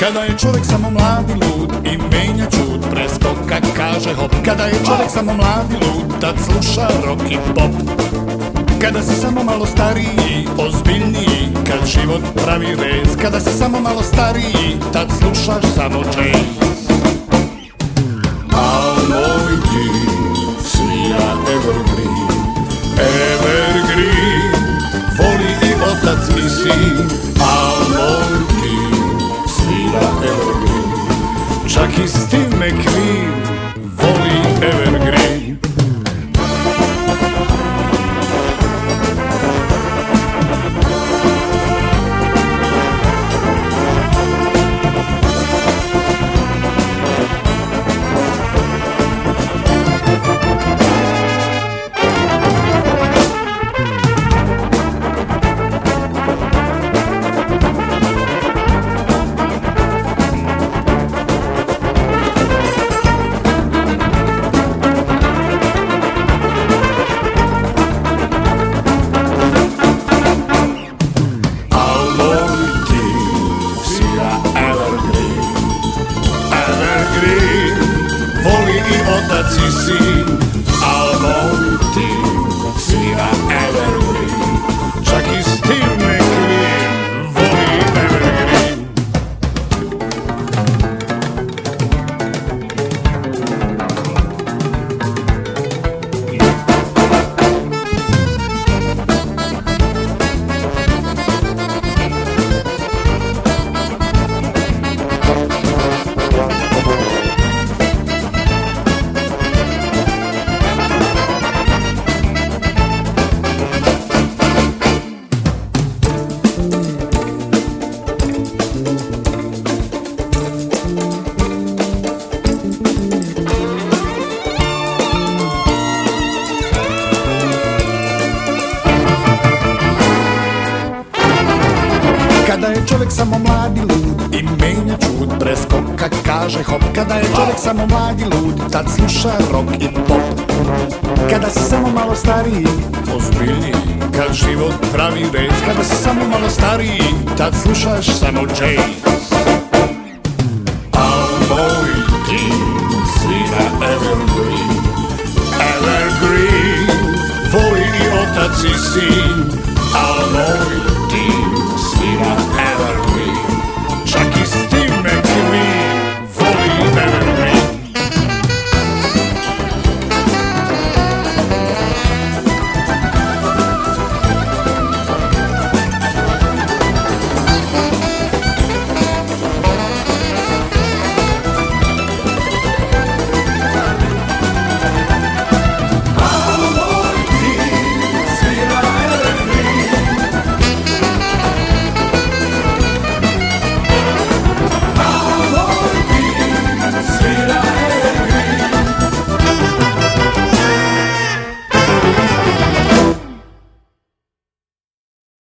Kada je čovjek samo mlad i lud i menja čud, preskoka kaže hop. Kada je čovjek samo mlad i lud, tad sluša rock i pop. Kada si samo malo stariji, ozbiljniji, kad život pravi rez. Kada si samo malo stariji, tad slušaš samo jazz. A moj ti svira evergreen, evergreen, voli i otac i sin. A moj ti svira evergreen, čak i Steve McQueen voli evergreen. Voli i otac i sin, al moj ti svira evergreen, čak i Steve McQueen voli evergreen. Kada je čovjek samo mlad i lud i menja čud, preskoka kaže hop. Kada je čovjek samo mlad i lud, tad sluša rock i pop. Kada si samo malo stariji, ozbiljniji, kad život pravi rez. Kada si samo malo stariji, tad slušaš samo jazz. A moj ti svira evergreen, evergreen, voli i otac i sin. A moj